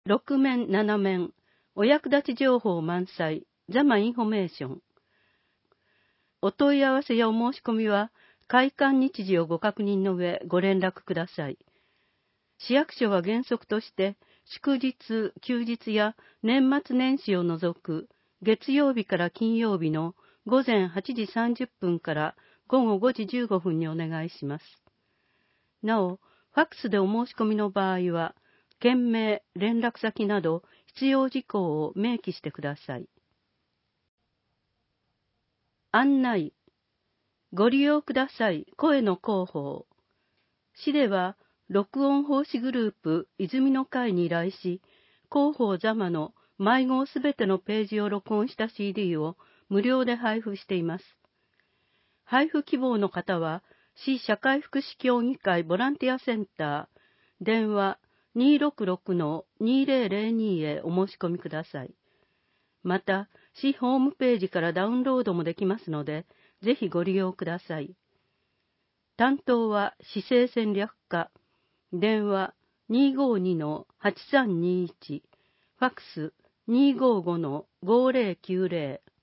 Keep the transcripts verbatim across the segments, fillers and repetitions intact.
ろく面なな面、お役立ち情報満載、ザマインフォメーション。お問い合わせやお申し込みは、開館日時をご確認の上、ご連絡ください。市役所は原則として、祝日、休日や年末年始を除く、月曜日から金曜日の午前はちじさんじゅっぷんから午後ごじじゅうごふんにお願いします。なお、ファックスでお申し込みの場合は、件名、連絡先など必要事項を明記してください。案内。ご利用ください。声の広報。市では、録音奉仕グループ、泉の会に依頼し、広報座間の迷子すべてのページを録音した シーディー を無料で配布しています。配布希望の方は、市社会福祉協議会ボランティアセンター、電話 にーろくろくのにーぜろぜろに へお申し込みください。また、市ホームページからダウンロードもできますので、ぜひご利用ください。担当は市政戦略課、電話 にーごーにのはちさんにいち、ファックス にーごーごのごぜろきゅうぜろ。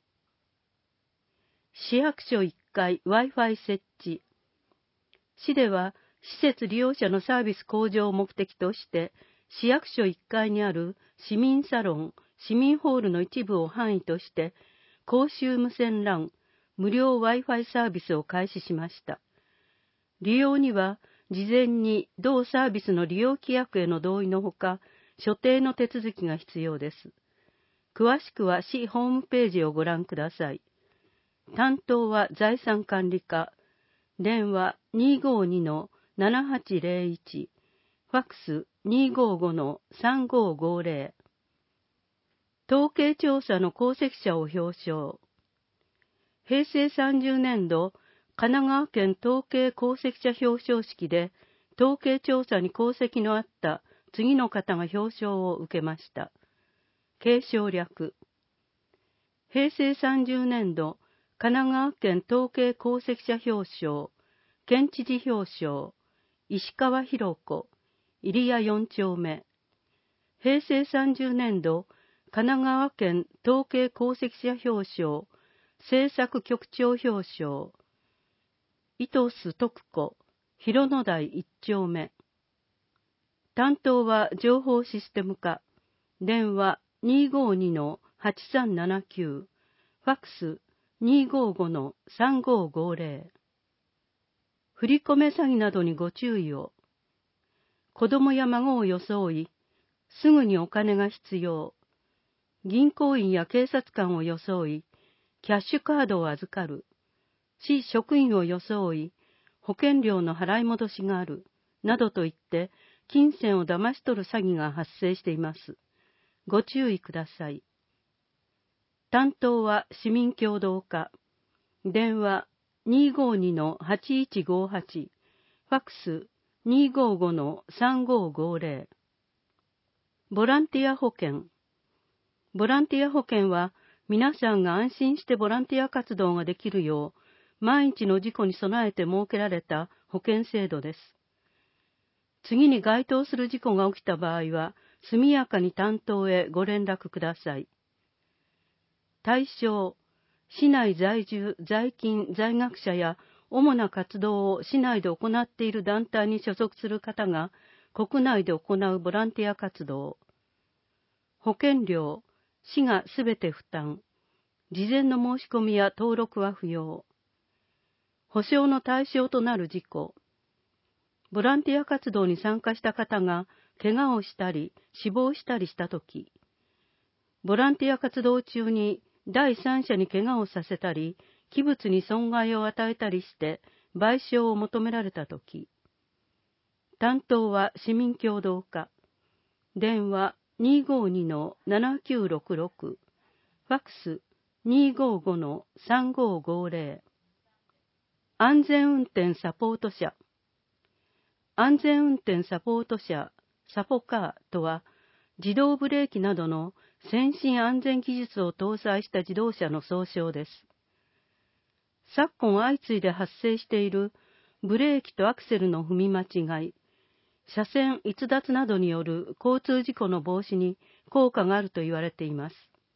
市役所いっかい Wi-Fi 設置。市では、施設利用者のサービス向上を目的として、市役所いっかいにある市民サロン、市民ホールの一部を範囲として、公衆無線 ラン、無料 Wi-Fi サービスを開始しました。利用には、事前に同サービスの利用規約への同意のほか、所定の手続きが必要です。詳しくは市ホームページをご覧ください。担当は財産管理課、電話 にーごーにのななはちぜろいち、ファックス にーごーごのさんごーごぜろ。統計調査の功績者を表彰。平成さんじゅうねんど、神奈川県統計功績者表彰式で、統計調査に功績のあった次の方が表彰を受けました。継承略。平成さんじゅうねんど、神奈川県統計功績者表彰、県知事表彰、石川博子、入谷よん丁目。平成さんじゅうねんど、神奈川県統計功績者表彰、政策局長表彰、糸須徳子、広野台いち丁目。担当は情報システム課、電話 にーごーにのはちさんななきゅう、ファックス にーごーごのさんごーごぜろ。振り込め詐欺などにご注意を。子供や孫を装い、すぐにお金が必要。銀行員や警察官を装い、キャッシュカードを預かる。市職員を装い、保険料の払い戻しがある。などと言って、金銭を騙し取る詐欺が発生しています。ご注意ください。担当は市民協働課。電話 にーごーにのはちいちごはち、ファックス にーごーごのさんごーごぜろ。ボランティア保険。ボランティア保険は、皆さんが安心してボランティア活動ができるよう、万一の事故に備えて設けられた保険制度です。次に該当する事故が起きた場合は、速やかに担当へご連絡ください。対象、市内在住、在勤、在学者や主な活動を市内で行っている団体に所属する方が国内で行うボランティア活動。保険料、市がすべて負担。事前の申し込みや登録は不要。保証の対象となる事項。ボランティア活動に参加した方が怪我をしたり死亡したりしたとき、ボランティア活動中に第三者に怪我をさせたり、器物に損害を与えたりして賠償を求められたとき、担当は市民協働課、電話 にーごーにのななきゅうろくろく、ファックス にーごーごのさんごーごぜろ。安全運転サポート車。安全運転サポート車、サポカーとは、自動ブレーキなどの先進安全技術を搭載した自動車の総称です。昨今相次いで発生しているブレーキとアクセルの踏み間違い、 車線逸脱などによる交通事故の防止に効果があると言われています。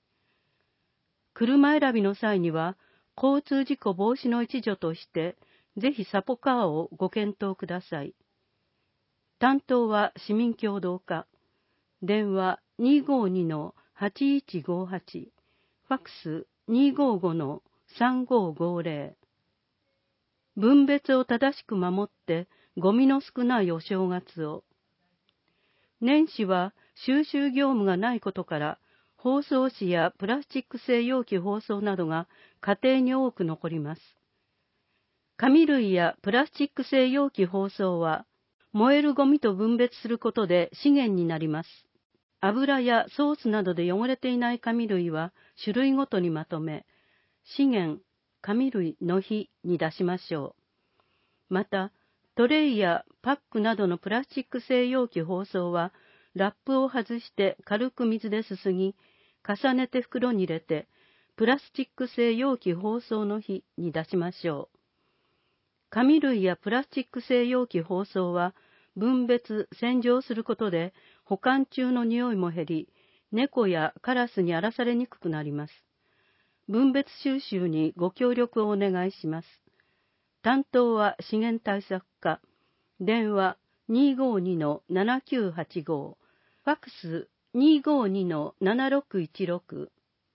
車選びの際には、交通事故防止の一助として、ぜひサポカーをご検討ください。担当は市民協働課。電話 にーごーにのはちいちごはち、ファックス にーごーごのさんごーごーぜろ。分別を正しく守って、ゴミの少ないお正月を。年始は収集業務がないことから、包装紙やプラスチック製容器包装などが家庭に多く残ります。紙類やプラスチック製容器包装は、燃えるゴミと分別することで資源になります。油やソースなどで汚れていない紙類は種類ごとにまとめ、資源、紙類の日に出しましょう。また、トレイやパックなどのプラスチック製容器包装は、ラップを外して軽く水ですすぎ、重ねて袋に入れて、プラスチック製容器包装の日に出しましょう。紙類やプラスチック製容器包装は、分別、洗浄することで、保管中の匂いも減り、猫やカラスに荒らされにくくなります。分別収集にご協力をお願いします。担当は資源対策課。電話 にーごーにのななきゅうはちご、ファックス にーごーにのななろくいちろく。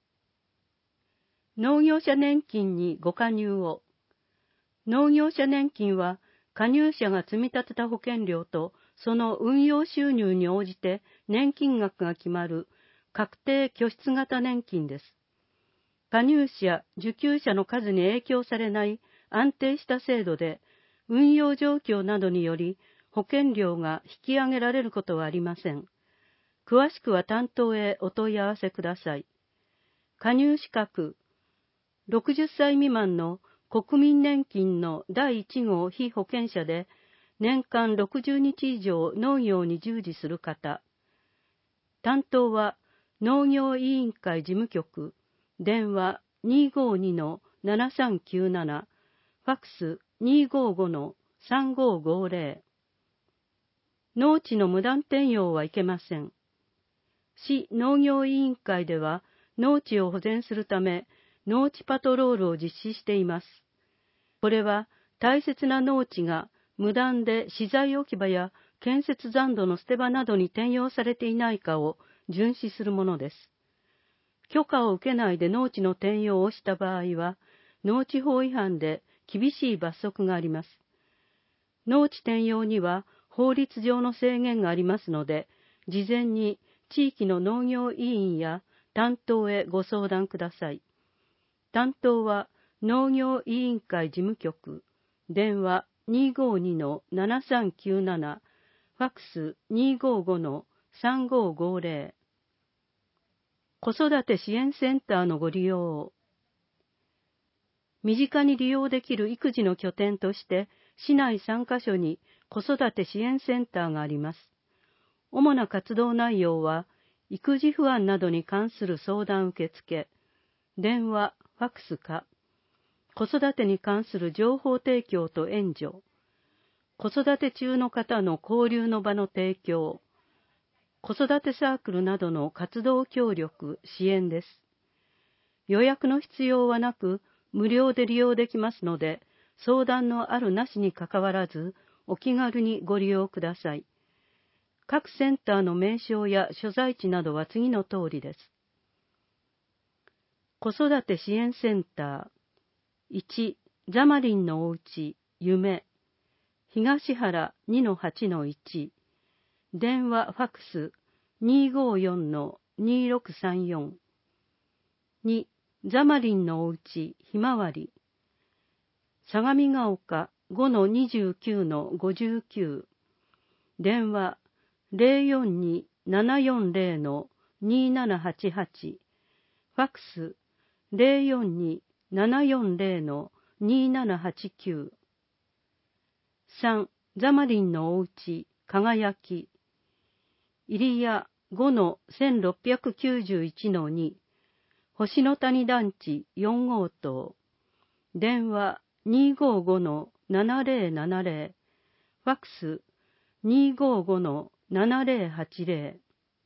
農業者年金にご加入を。農業者年金は、加入者が積み立てた保険料とその運用収入に応じて年金額が決まる確定拠出型年金です。加入者、受給者の数に影響されない安定した制度で、運用状況などにより保険料が引き上げられることはありません。詳しくは担当へお問い合わせください。加入資格、ろくじゅっさい未満の国民年金のだいいち号被保険者で、年間ろくじゅうにち以上農業に従事する方。担当は農業委員会事務局、電話 にーごーにのななさんきゅうなな、ファックス にーごーごのさんごーごーぜろ。農地の無断転用はいけません。市農業委員会では農地を保全するため、農地パトロールを実施しています。これは大切な農地が無断で資材置き場や建設残土の捨て場などに転用されていないかを巡視するものです。許可を受けないで農地の転用をした場合は、農地法違反で厳しい罰則があります。農地転用には法律上の制限がありますので、事前に地域の農業委員や担当へご相談ください。担当は農業委員会事務局、電話 にーごーにのななさんきゅうなな、ファックス にーごーごのさんごーごーぜろ。子育て支援センターのご利用を。身近に利用できる育児の拠点として、市内さんカ所に子育て支援センターがあります。主な活動内容は、育児不安などに関する相談受付、電話、ファックスか、子育てに関する情報提供と援助、子育て中の方の交流の場の提供、子育てサークルなどの活動協力、支援です。予約の必要はなく、無料で利用できますので、相談のあるなしにかかわらず、お気軽にご利用ください。各センターの名称や所在地などは次の通りです。子育て支援センター、いち、ザマリンのおうち、夢、東原 にのはちのいち、電話ファックス にーごーよんのにーろくさんよん、に、ザマリンのおうち、ひまわり、相模が丘 ごのにじゅうきゅうのごじゅうきゅう、電話 ゼロよんに ななよんゼロのにーななはちはち、ファックス ゼロよんに ななよんゼロのにーななはちきゅう、さん、ザマリンのおうち、輝き、入谷 ごのせんろっぴゃくきゅうじゅういちのに、星の谷団地よん号棟、電話 にーごーごのななゼロななゼロ、ファックスにーごーごのななぜろはちぜろ。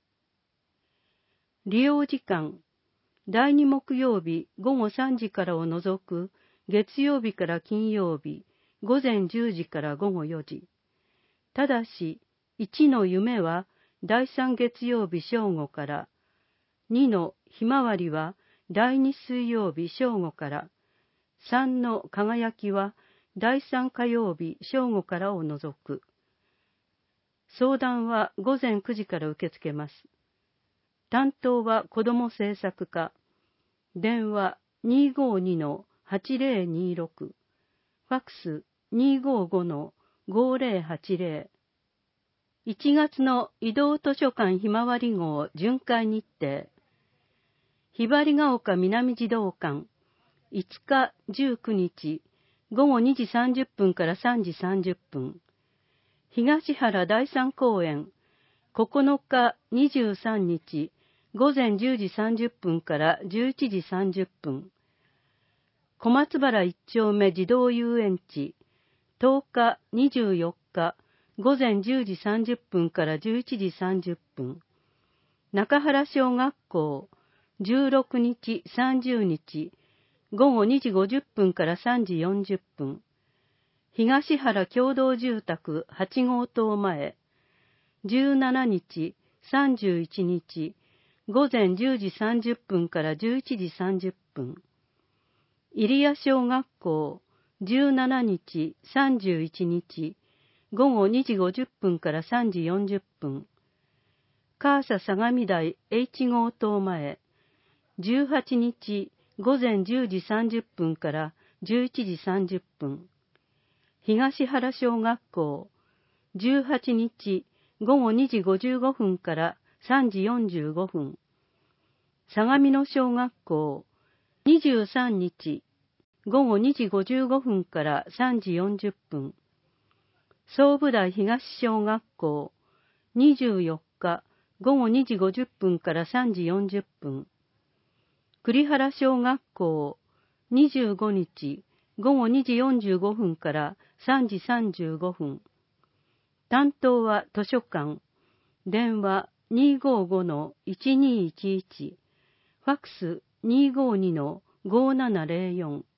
利用時間、だいに木曜日午後さんじからを除く月曜日から金曜日午前じゅうじから午後よじ。ただし、いちの夢はだいさん月曜日正午から、にのひまわりはだいに水曜日正午から、さんの輝きはだいさん火曜日正午からを除く。相談は午前くじから受け付けます。担当は子ども政策課。電話 にーごーにのはちぜろにろく。ファックス にーごーごのごぜろはちぜろ。いちがつの移動図書館ひまわり号巡回日程。ひばりが丘南児童館。いつかじゅうくにち午後にじさんじゅっぷんからさんじさんじゅっぷん。東原第三公園。ここのかにじゅうさんにち午前じゅうじさんじゅっぷんからじゅういちじさんじゅっぷん。小松原一丁目児童遊園地。とおかにじゅうよっか午前じゅうじさんじゅっぷんからじゅういちじさんじゅっぷん。中原小学校。じゅうろくにちさんじゅうにち午後にじごじゅっぷんからさんじよんじゅっぷん。東原共同住宅はちごうとう前。じゅうしちにちさんじゅういちにち午前じゅうじさんじゅっぷんからじゅういちじさんじゅっぷん。入谷小学校。じゅうしちにちさんじゅういちにち午後にじごじゅっぷんからさんじよんじゅっぷん。カーサ相模台 エイチごうとう前。じゅうはちにち午前じゅうじさんじゅっぷんからじゅういちじさんじゅっぷん。東原小学校。じゅうはちにち午後にじごじゅうごふんからさんじよんじゅうごふん。相模野小学校。にじゅうさんにち午後にじごじゅうごふんからさんじよんじゅっぷん。総武台東小学校。にじゅうよっか午後にじごじゅっぷんからさんじよんじゅっぷん。栗原小学校。にじゅうごにち午後にじよんじゅうごふんからさんじさんじゅうごふん。担当は図書館。電話 にーごーごのいちにいちいち。ファックス にーごーにのごななぜろよん。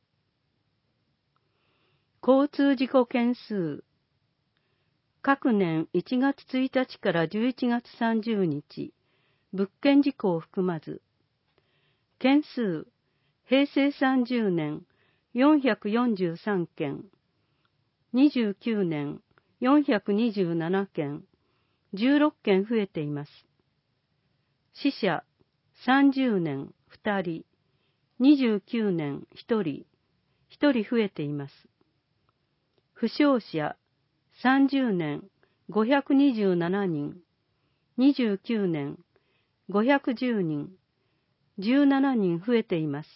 交通事故件数。各年いちがつついたちからじゅういちがつさんじゅうにち、物件事故を含まず。件数、平成さんじゅうねんよんひゃくよんじゅうさんけん、にじゅうきゅうねんよんひゃくにじゅうななけん、じゅうろっけん増えています。死者、さんじゅうねんふたり、にじゅうきゅうねんひとり、ひとり増えています。負傷者、さんじゅうねんごひゃくにじゅうななにん、にじゅうきゅうねんごひゃくじゅうにん、じゅうななにん増えています。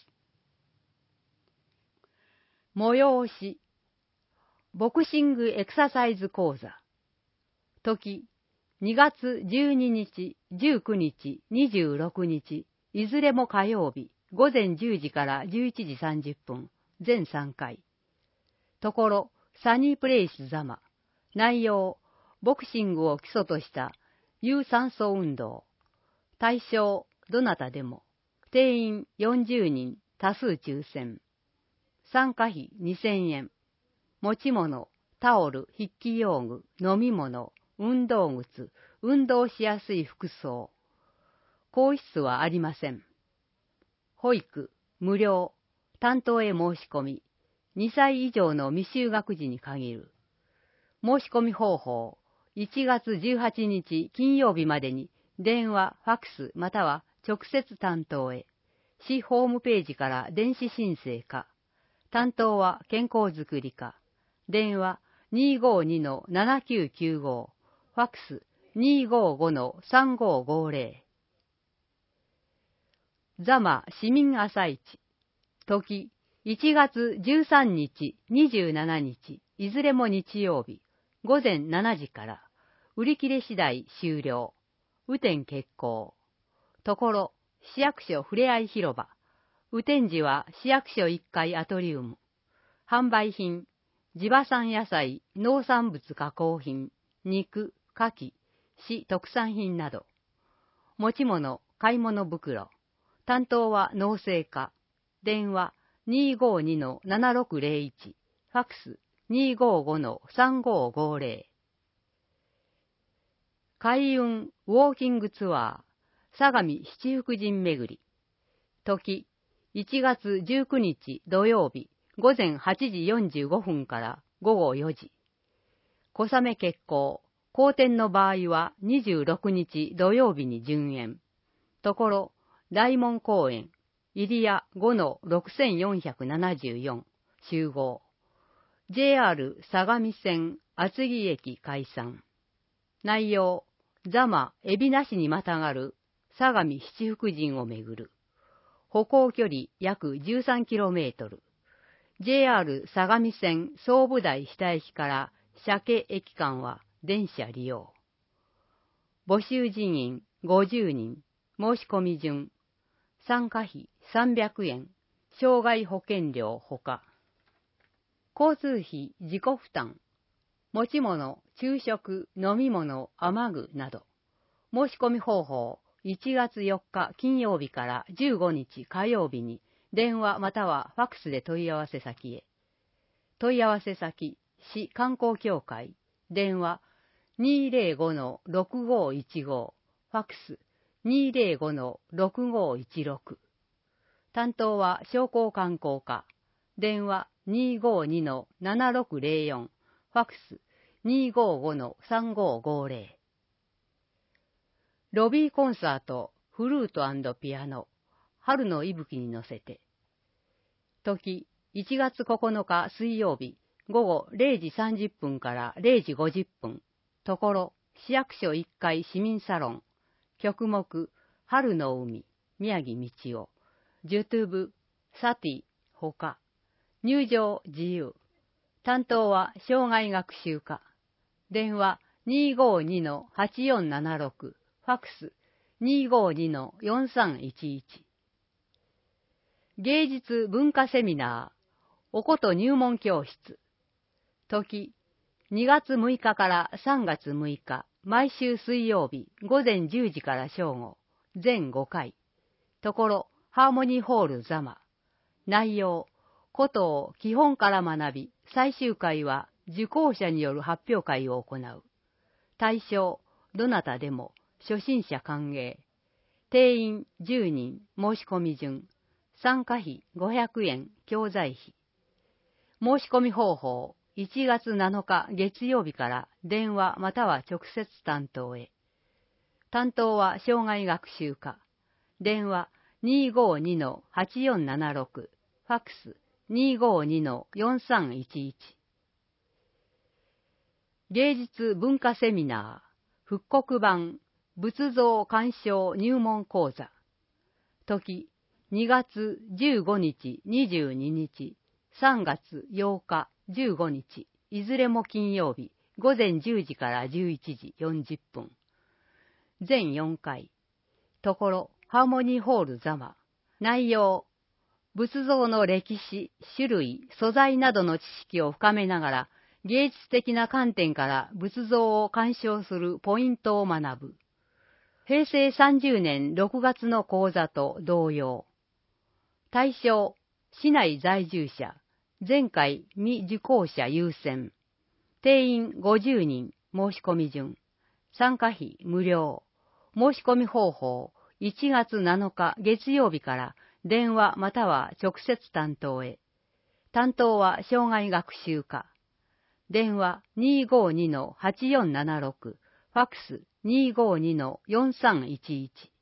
催し、ボクシングエクササイズ講座。時、にがつじゅうににち、じゅうくにち、にじゅうろくにち、いずれも火曜日、ごぜんじゅうじからじゅういちじさんじゅっぷん、全さんかい。ところ、サニープレイスザマ。内容、ボクシングを基礎とした有酸素運動。対象、どなたでも。定員よんじゅうにん、多数抽選。参加費にせんえん。持ち物、タオル、筆記用具、飲み物、運動靴、運動しやすい服装。更衣室はありません。保育、無料。担当へ申し込み。にさい以上の未就学児に限る。申し込み方法。いちがつじゅうはちにち金曜日までに電話、ファックスまたは直接担当へ。市ホームページから電子申請か。担当は健康づくり課。電話 にーごーにのななきゅうきゅうご。ファックス にーごーごのさんごーごーぜろ。座間市民朝市。時、いちがつじゅうさんにち、にじゅうしちにち、いずれも日曜日、ごぜんしちじから、売り切れ次第終了。雨天決行。ところ、市役所ふれあい広場。雨天時は市役所いっかいアトリウム。販売品、地場産野菜、農産物加工品、肉、 牡蠣、市特産品など。持ち物、買い物袋。担当は農政課。電話 にーごーにのななろくぜろいち。ファックス にーごーごのさんごーごーぜろ。開運ウォーキングツアー、相模七福神巡り。時、いちがつじゅうくにち土曜日、午前はちじよんじゅうごふんからごごよじ。小雨決行、好天の場合はにじゅうろくにち土曜日に順延。ところ、大門公園、入谷 ごのろくせんよんひゃくななじゅうよん、集合。ジェイアール 相模線厚木駅解散。内容、座間海老名市にまたがる相模七福神をめぐる。歩行距離約 じゅうさんキロメートル。ジェイアール 相模線総武台下駅から鮭駅間は電車利用。募集人員ごじゅうにん。申し込み順。参加費さんびゃくえん。障害保険料ほか。交通費自己負担。持ち物、昼食、飲み物、雨具など。申し込み方法、いちがつよっか金曜日からじゅうごにち火曜日に電話またはファックスで問い合わせ先へ。問い合わせ先、市観光協会、電話 にーぜろごのろくごいちご、ファックス にーぜろごのろくごいちろく。担当は商工観光課、電話 にーごーにのななろくぜろよん、ファックス にーごーごのさんごーごーぜろ。ロビーコンサート、フルート&ピアノ、春の息吹に乗せて。時、いちがつここのか水曜日、午後れいじさんじゅっぷんかられいじごじゅっぷん。ところ、市役所いっかい市民サロン。曲目、春の海、宮城道夫。ジュトゥブ、サティ、ほか。入場自由。担当は障害学習課。電話 にーごーにのはちよんななろく。ファックス にーごーにのよんさんいちいち。芸術文化セミナー、おこと入門教室。時、にがつむいかからさんがつむいか、毎週水曜日、午前じゅうじから正午、全ごかい。ところ、ハーモニーホール座間。内容、ことを基本から学び、最終回は受講者による発表会を行う。対象、どなたでも、初心者歓迎。定員じゅうにん、申し込み順。参加費ごひゃくえん、教材費。申し込み方法、いちがつなのか月曜日から電話または直接担当へ。担当は障害学習課。電話 にーごーにのはちよんななろく、ファックス にーごーにのよんさんいちいち。芸術文化セミナー、復刻版、仏像鑑賞入門講座。時、にがつじゅうごにち、にじゅうににち、さんがつようか、じゅうごにち、いずれも金曜日、午前じゅうじからじゅういちじよんじゅっぷん。全よんかい。ところ、ハーモニーホール座間。内容、仏像の歴史、種類、素材などの知識を深めながら、芸術的な観点から仏像を鑑賞するポイントを学ぶ。へいせいさんじゅうねんろくがつの講座と同様。対象、市内在住者、前回未受講者優先。定員ごじゅうにん、申し込み順。参加費無料。申し込み方法、いちがつなのか月曜日から電話または直接担当へ。担当は障害学習課。電話 にーごーにのはちよんななろく、ファックス にーごーにのよんさんいちいち。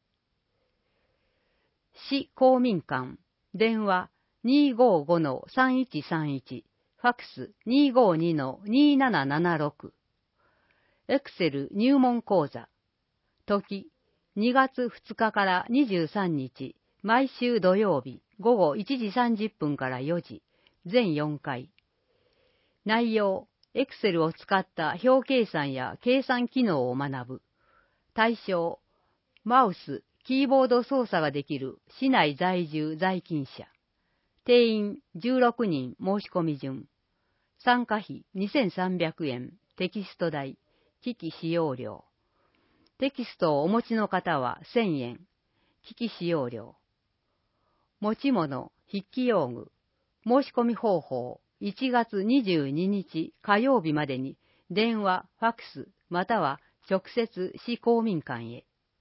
市公民館、電話 にーごーごのさんいちさんいち、ファックス にーごーにのにーななななろく。エクセル入門講座。時、にがつふつかからにじゅうさんにち、毎週土曜日、午後いちじさんじゅっぷんからよじ、全よんかい。内容、エクセルを使った表計算や計算機能を学ぶ。対象、マウス、キーボード操作ができる市内在住在勤者。定員じゅうろくにん申し込み順。参加費にせんさんびゃくえん、テキスト代、 機器使用料。テキストをお持ちの方はせんえん、機器使用料。持ち物、筆記用具、申し込み方法、いちがつにじゅうににち火曜日までに、電話、ファックス、または直接市公民館へ。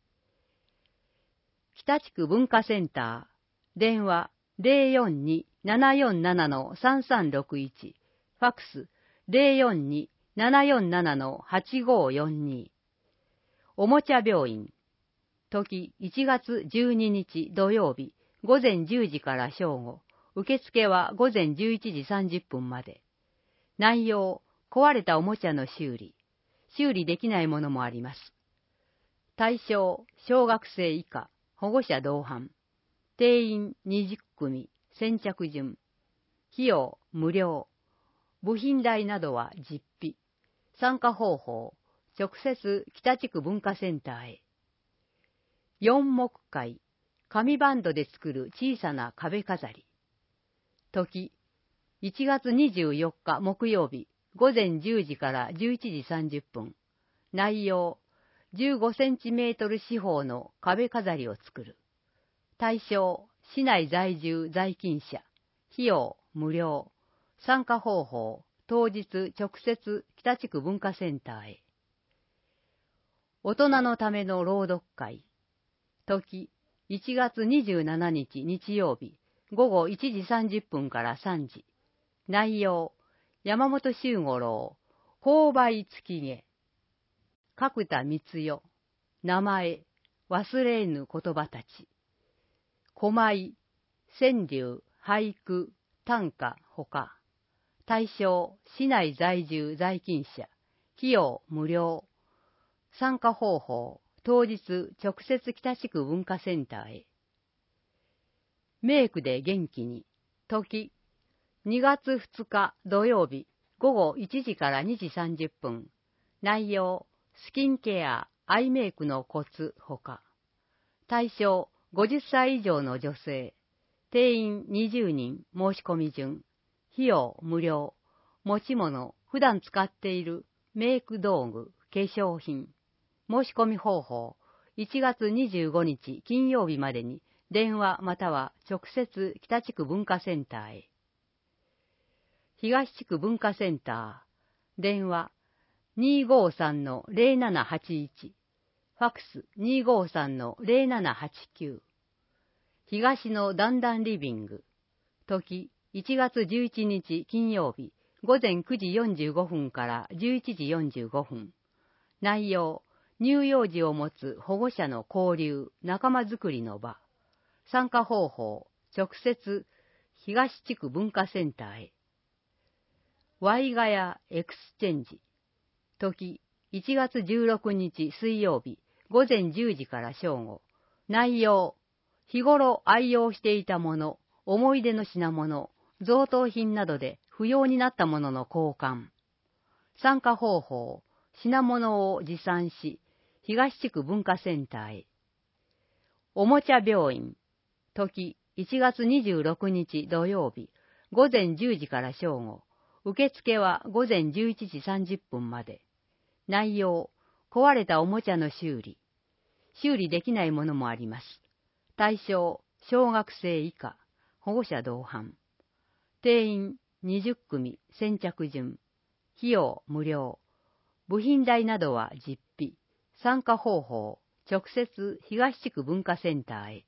北地区文化センター、電話 ゼロよんに ななよんなな さんさんろくいち、ファックス ゼロよんに ななよんなな はちごよんに。おもちゃ病院、時いちがつじゅうににち土曜日、午前じゅうじから正午、受付は午前じゅういちじさんじゅっぷんまで。内容、壊れたおもちゃの修理。修理できないものもあります。対象、小学生以下、保護者同伴。定員にじゅっくみ、先着順。費用、無料。部品代などは実費。参加方法、直接北地区文化センターへ。四目会、紙バンドで作る小さな壁飾り。時、いちがつにじゅうよっか木曜日、午前じゅうじからじゅういちじさんじゅっぷん。内容、じゅうごセンチメートル四方の壁飾りを作る。対象、市内在住在勤者。費用、無料。参加方法、当日直接北地区文化センターへ。大人のための朗読会。時、いちがつにじゅうしちにち日曜日、午後いちじさんじゅっぷんからさんじ。内容、山本周五郎、勾配月毛。角田光代、名前、忘れぬ言葉たち。古舞、川柳、俳句、短歌、ほか。対象、市内在住在勤者。費用、無料。参加方法、当日直接北地区文化センターへ。メイクで元気に。時、にがつふつか土曜日、午後いちじからにじさんじゅっぷん。内容、スキンケア、アイメイクのコツほか。対象、ごじゅっさい以上の女性。定員にじゅうにん、申し込み順。費用無料。持ち物、普段使っているメイク道具、化粧品。申し込み方法、いちがつにじゅうごにち金曜日までに電話または直接北地区文化センターへ。東地区文化センター、電話 にーごーさんのゼロななはちいち、ファックス にーごーさんのゼロななはちきゅう。東のだんだんリビング、時いちがつじゅういちにち金曜日、午前くじよんじゅうごふんからじゅういちじよんじゅうごふん。内容、乳幼児を持つ保護者の交流、仲間づくりの場。参加方法、直接東地区文化センターへ。ワイガヤエクスチェンジ。時、いちがつじゅうろくにち水曜日、午前じゅうじから正午。内容、日頃愛用していたもの、思い出の品物、贈答品などで不要になったものの交換。参加方法、品物を持参し、東地区文化センターへ。おもちゃ病院。時、いちがつにじゅうろくにち土曜日、午前じゅうじから正午。受付は午前じゅういちじさんじゅっぷんまで。内容、壊れたおもちゃの修理。修理できないものもあります。対象、小学生以下、保護者同伴。定員にじゅっくみ、先着順。費用無料。部品代などは実費。参加方法、直接東地区文化センターへ。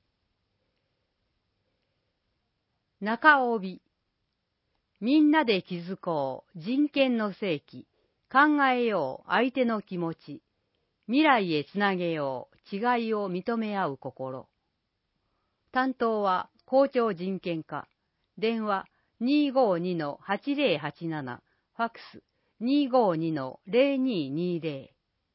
中帯。みんなで気づこう、人権の世紀。考えよう、相手の気持ち。未来へつなげよう、違いを認め合う心。担当は校長人権課。電話 にーごーにのはちぜろはちなな、ファックス にーごーにのゼロにーにーゼロ。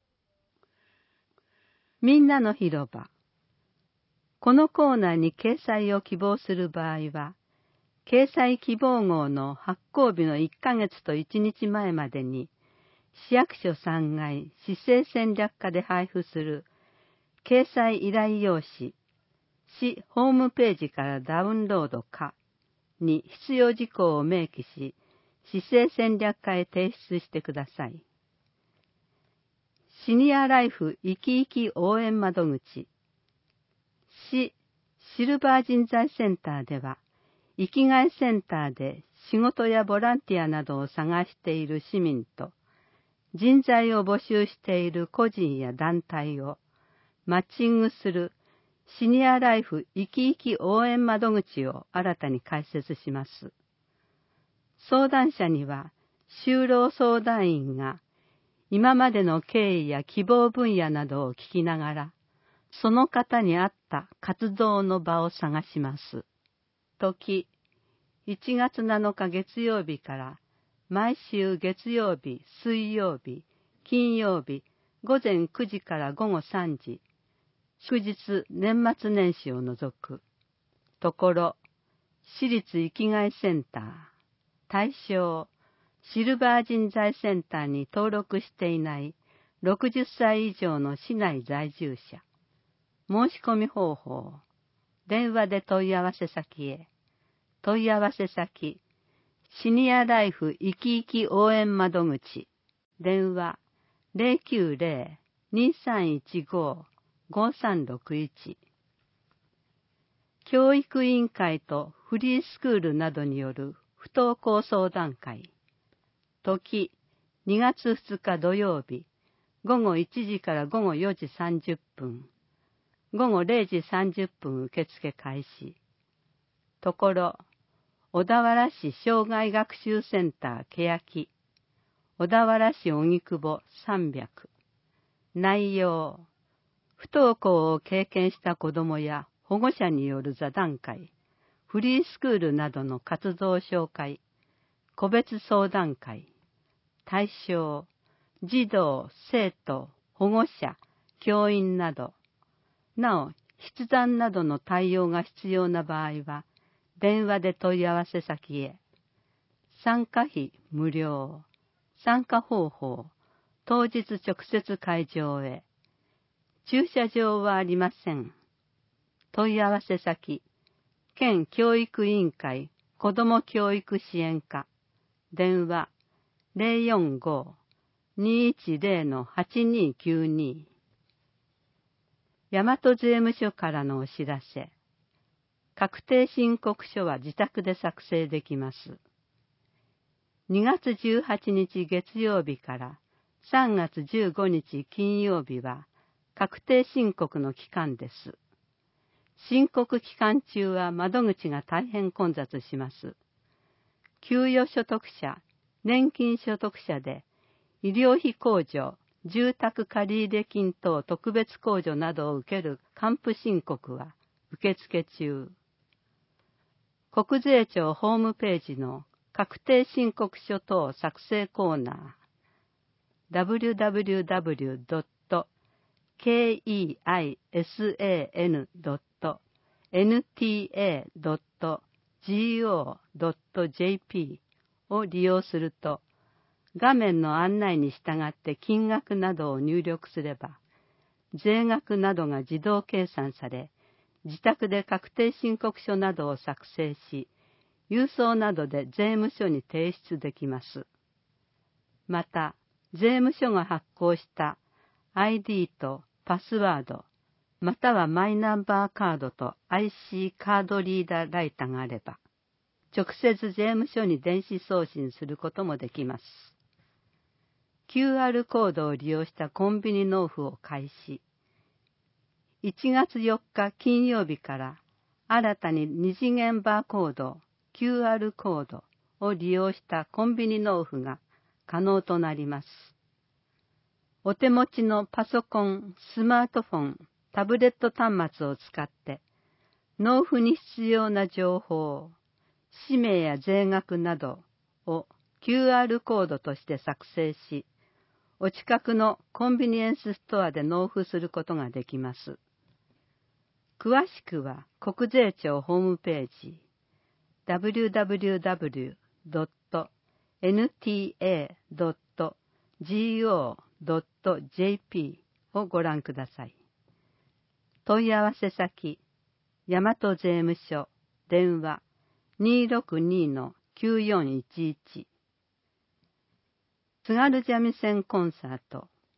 みんなの広場。このコーナーに掲載を希望する場合は、掲載希望号の発行日のいっかげつといちにちまえまでに、市役所さんがい市政戦略課で配布する掲載依頼用紙、市ホームページからダウンロードかに必要事項を明記し、市政戦略課へ提出してください。 シニアライフ生き生き応援窓口。市シルバー人材センターでは、生きがいセンターで仕事やボランティアなどを探している市民と、人材を募集している個人や団体をマッチングするシニアライフ生き生き応援窓口を新たに開設します。相談者には就労相談員が今までの経緯や希望分野などを聞きながら、その方に合った活動の場を探します。時、いちがつなのか月曜日から毎週月曜日、水曜日、金曜日、午前くじから午後さんじ、祝日、年末年始を除く。ところ、私立生きがいセンター、対象、シルバー人材センターに登録していないろくじゅっさい以上の市内在住者。申し込み方法、電話で問い合わせ先へ。問い合わせ先、シニアライフ生き生き応援窓口。電話、ゼロきゅうゼロ にさんいちご ごさんろくいち。教育委員会とフリースクールなどによる不登校相談会。時、にがつふつか土曜日、午後いちじから午後よじさんじゅっぷん。午後れいじさんじゅっぷん受付開始。ところ、小田原市障害学習センター欅、小田原市荻窪さんびゃく。内容、不登校を経験した子どもや保護者による座談会、フリースクールなどの活動紹介、個別相談会、対象、児童、生徒、保護者、教員など。なお、筆談などの対応が必要な場合は、電話で問い合わせ先へ。参加費無料。参加方法、当日直接会場へ。駐車場はありません。問い合わせ先、県教育委員会子ども教育支援課。電話、ゼロよんご にいちゼロ はちにきゅうに。大和税務署からのお知らせ。確定申告書は自宅で作成できます。にがつじゅうはちにち月曜日からさんがつじゅうごにち金曜日は確定申告の期間です。申告期間中は窓口が大変混雑します。給与所得者、年金所得者で医療費控除、住宅借入金等特別控除などを受ける還付申告は受付中。国税庁ホームページの確定申告書等作成コーナー ダブリューダブリューダブリュードットケーイーアイエスエーエヌドットエヌティーエードットジーオードットジェーピー を利用すると、画面の案内に従って金額などを入力すれば、税額などが自動計算され、自宅で確定申告書などを作成し、郵送などで税務署に提出できます。また、税務署が発行した アイディー とパスワード、またはマイナンバーカードと アイシー カードリーダーライタがあれば、直接税務署に電子送信することもできます。キューアール コードを利用したコンビニ納付を開始。いちがつよっか金曜日から新たに二次元バーコード、キューアール コードを利用したコンビニ納付が可能となります。お手持ちのパソコン、スマートフォン、タブレット端末を使って納付に必要な情報、氏名や税額などを キューアール コードとして作成し、お近くのコンビニエンスストアで納付することができます。詳しくは国税庁ホームページ ダブリューダブリューダブリュードットエヌティーエードットジーオードットジェーピー をご覧ください。問い合わせ先、大和税務署、電話 にーろくにー きゅうよんいちいち。津軽三味線コンサート。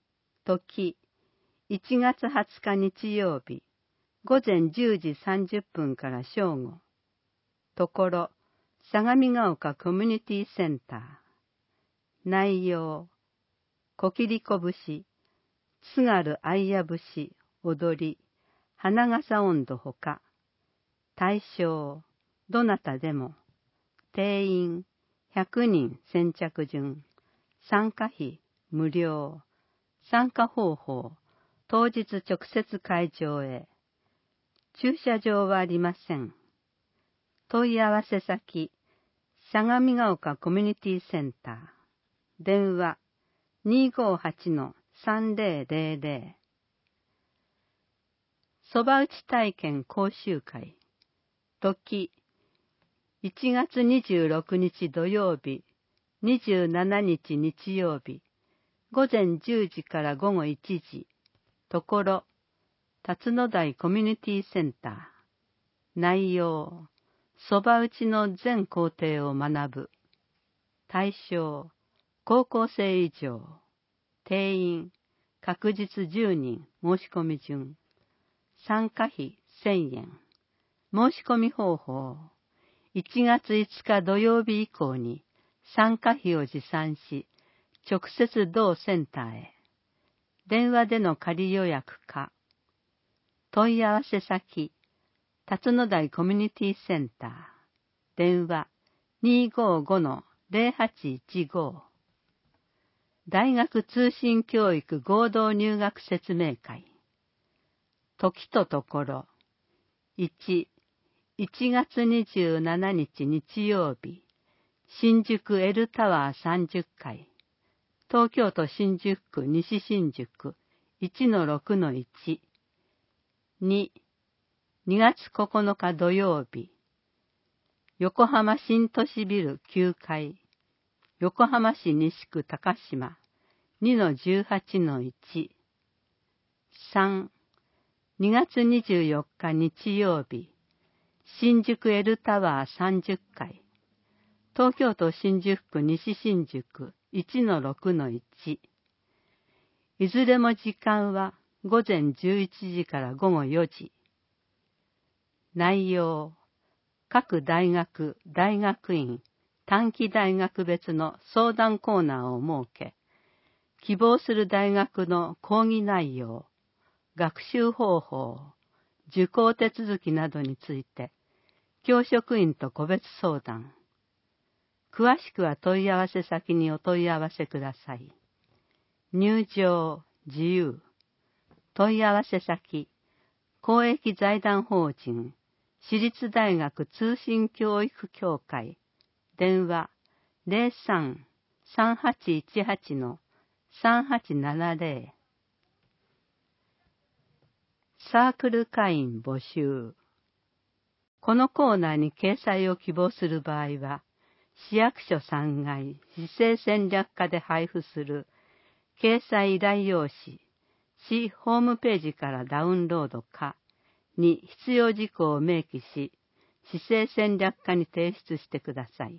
時、いちがつはつか日曜日、午前じゅうじさんじゅっぷんから正午。ところ、相模が丘コミュニティセンター。内容、こきりこ節、津軽愛や節、踊り、花笠音頭ほか。対象、どなたでも。定員、ひゃくにん先着順。参加費、無料。参加方法、当日直接会場へ。駐車場はありません。問い合わせ先、相模が丘コミュニティセンター。電話、にーごーはちのさんぜろぜろぜろ。そば打ち体験講習会。時、いちがつにじゅうろくにち土曜日、にじゅうしちにち日曜日、午前じゅうじから午後いちじ。ところ、辰野台コミュニティセンター。内容、そば打ちの全工程を学ぶ。対象、高校生以上。定員、確実じゅうにん申し込み順。参加費せんえん。申し込み方法、いちがついつか土曜日以降に参加費を持参し、直接同センターへ。電話での仮予約か。問い合わせ先、辰野台コミュニティセンター。電話 にーごーごのぜろはちいちご。大学通信教育合同入学説明会。時とところ。いち、いちがつにじゅうしちにち日曜日、新宿 L タワーさんじゅっかい。東京都新宿区西新宿 いちのろくのいち。に、にがつここのか土曜日、横浜新都市ビルきゅうかい、横浜市西区高島 にのじゅうはちのいち。さん、にがつにじゅうよっか日曜日、新宿 L タワーさんじゅっかい、東京都新宿区西新宿 いちのろくのいち。いずれも時間は午前じゅういちじから午後よじ。内容、各大学、大学院、短期大学別の相談コーナーを設け、希望する大学の講義内容、学習方法、受講手続きなどについて、教職員と個別相談。詳しくは問い合わせ先にお問い合わせください。入場、自由。問い合わせ先、公益財団法人、私立大学通信教育協会。電話、ぜろさん さんはちいちはちのさんはちななぜろ。サークル会員募集。このコーナーに掲載を希望する場合は、市役所さんがい市政戦略課で配布する掲載依頼用紙、市ホームページからダウンロードかに必要事項を明記し、市政戦略課に提出してください。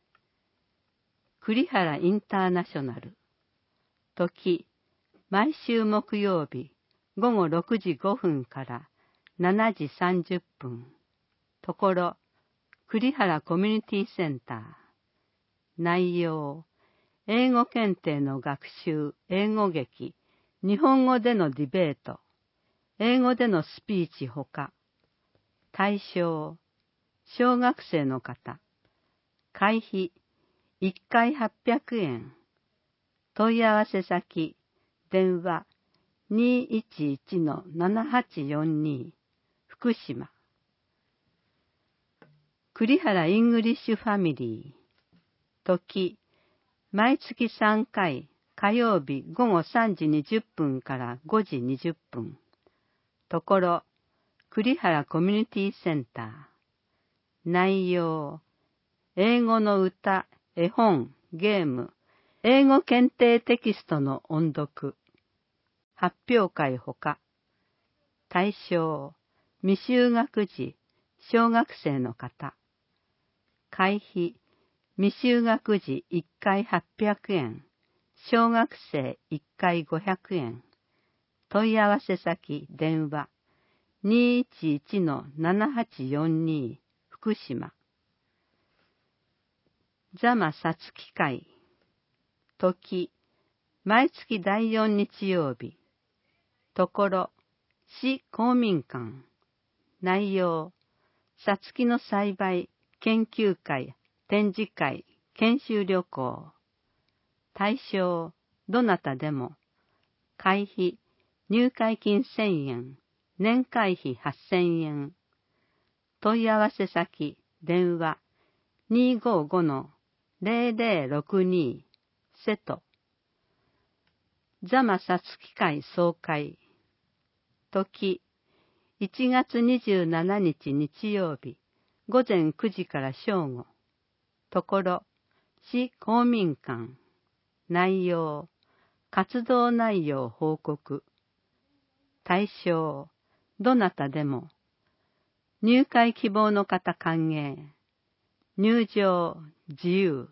栗原インターナショナル。時、毎週木曜日、ごごろくじごふんからしちじさんじゅっぷん。ところ、栗原コミュニティセンター。内容、英語検定の学習、英語劇、日本語でのディベート、英語でのスピーチほか。対象、小学生の方。会費、いっかいはっぴゃくえん。問い合わせ先、電話 にいちいちのななはちよんに、福島。栗原イングリッシュファミリー。時、毎月さんかい、火曜日ごごさんじにじゅっぷんからごじにじゅっぷん。ところ、栗原コミュニティセンター。内容、英語の歌、絵本、ゲーム、英語検定テキストの音読。発表会ほか。対象、未就学児、小学生の方。会費、未就学児いっかいはっぴゃくえん、小学生いっかいごひゃくえん。 問い合わせ先電話 にいちいちのななはちよんに 福島。座間さつき会。時、毎月だいよん日曜日。ところ、市公民館。内容、さつきの栽培、研究会、展示会、研修旅行。対象、どなたでも。会費、入会金せんえん、年会費はっせんえん。問い合わせ先、電話、にーごーごのぜろぜろろくに、瀬戸。座間さつき会総会。時、いちがつにじゅうしちにち日曜日、午前くじから正午。ところ、市公民館。内容、活動内容報告。対象、どなたでも。入会希望の方歓迎。入場自由。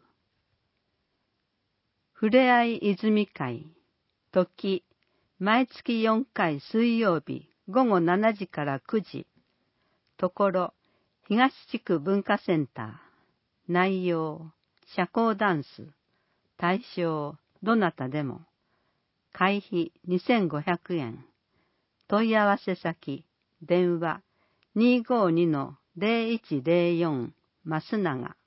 ふれあい泉会。時、毎月よんかい水曜日午後しちじからくじ。ところ、東地区文化センター。内容、社交ダンス。対象、どなたでも。会費にせんごひゃくえん。問い合わせ先、電話 にーごーにのぜろいちぜろよん 増永。